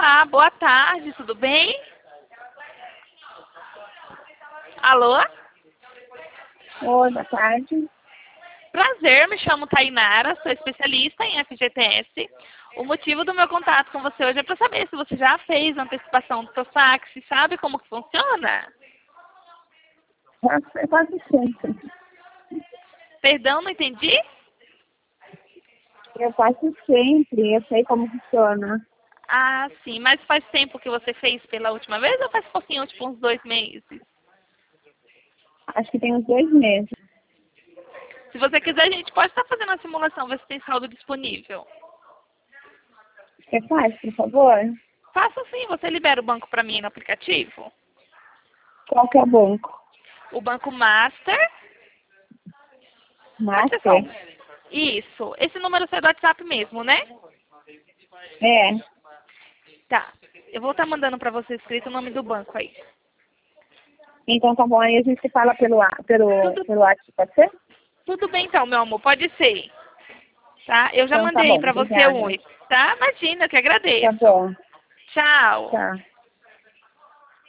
Olá, boa tarde, tudo bem? Alô? Oi, boa tarde. Prazer, me chamo Tainara, sou especialista em FGTS. O motivo do meu contato com você hoje é para saber se você já fez a antecipação do seu saque, sabe como que funciona? É quase sempre. Perdão, não entendi? Eu faço sempre, eu sei como funciona. Ah, sim, mas faz tempo que você fez pela última vez ou faz pouquinho, tipo uns 2 meses? Acho que tem uns 2 meses. Se você quiser, a gente pode estar fazendo a simulação, ver se tem saldo disponível. Você faz, por favor? Faça sim, você libera o banco para mim no aplicativo? Qual que é o banco? O Banco Master. Pode ser só Master? um. Isso. Esse número é do WhatsApp mesmo, né? É. Tá. Eu vou estar mandando para você escrito o nome do banco aí. Então tá bom, aí a gente se fala Tudo, pelo WhatsApp, pode ser? tudo bem então, meu amor. Pode ser. Tá? Eu já Então tá mandei bom, para você o obrigada. oi. Tá? Imagina, eu que Tá agradeço. bom, Tchau. tá.